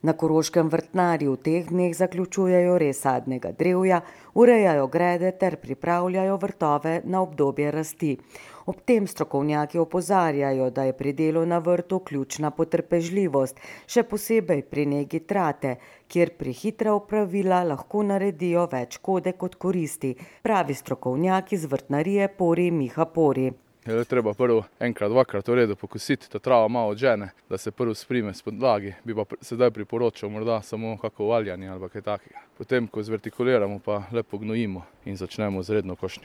Na Koroškem vrtnarji v teh dneh zaključujejo rez sadnega drevja, urejajo grede ter pripravljajo vrtove na obdobje rasti. Ob tem strokovnjaki opozarjajo, da je pri delu na vrtu ključna potrpežljivost, še posebej pri negi trate, kjer prehitra opravila lahko naredijo več škode kot koristi, pravi strokovnjak iz vrtnarije Pori Miha Pori. Je treba prvo enkrat, dvakrat v redu pokositi, ta trava malo odžene, da se prvo sprime s podlagi. Bi pa sedaj priporočal morda samo kako valjanje ali kaj takega. Potem, ko zvertikuliramo, pa lepo gnojimo in začnemo z redno košnjo.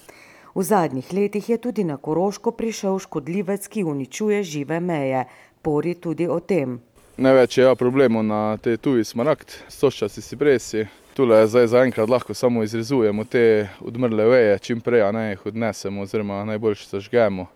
V zadnjih letih je tudi na Koroško prišel škodljivec, ki uničuje žive meje. Pori tudi o tem. Največ je problemov na te tuji smaragd, stožčasti cipresi. Tule zdaj zaenkrat lahko samo izrezujemo te odmrle veje, čim prej jih odnesemo oziroma najboljše zažgemo.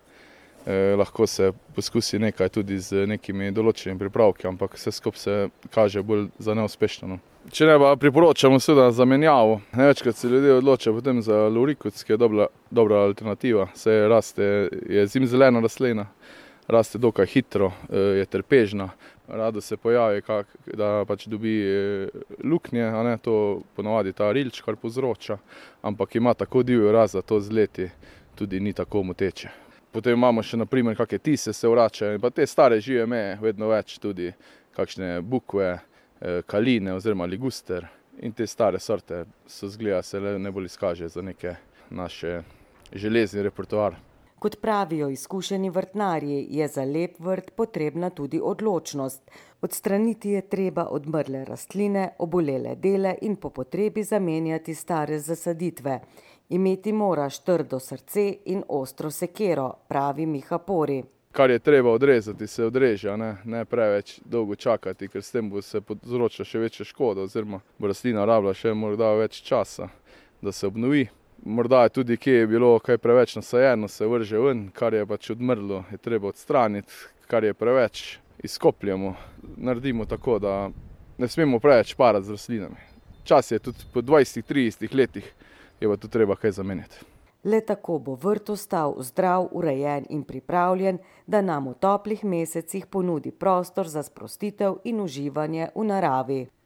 Lahko se poskusi nekaj tudi z nekimi določenimi pripravki, ampak vse skupaj se kaže bolj za neuspešno. Če ne pa priporočamo seveda zamenjavo. Največkrat se ljudje odločajo potem za lorikuc, ki je dobra alternativa. Se raste, je zimzelena rastlina, raste dokaj hitro, je trpežna. Rado se pojavi, da pač dobi luknje, a ne, to ponavadi ta rilč, kar povzroča, ampak ima tako divjo rast, da to z leti tudi ni tako moteče. Potem imamo še na primer kakšne tise se vračajo, in pa te stare žive meje, vedno več tudi kakšne bukve, kaline oziroma liguster, in te stare sorte zgleda se najbolj izkaže za neke naše železni repertoar. Kot pravijo izkušeni vrtnarji, je za lep vrt potrebna tudi odločnost. Odstraniti je treba odmrle rastline, obolele dele in po potrebi zamenjati stare zasaditve. Imeti moraš trdo srce in ostro sekero, pravi Miha Pori. Kar je treba odrezati, se odreže, ne preveč dolgo čakati, ker s tem bo se povzročila še večja škoda oziroma bo rastlina rabila še morda več časa, da se obnovi. Morda je tudi, kje je bilo kaj preveč nasajeno, se vrže ven, kar je pač odmrlo, je treba odstraniti, kar je preveč izkopljamo. Naredimo tako, da ne smemo preveč parati z rastlinami. Čas je tudi po 20-30 letih, je pa tu treba kaj zamenjati. Le tako bo vrt ostal zdrav, urejen in pripravljen, da nam v toplih mesecih ponudi prostor za sprostitev in uživanje v naravi.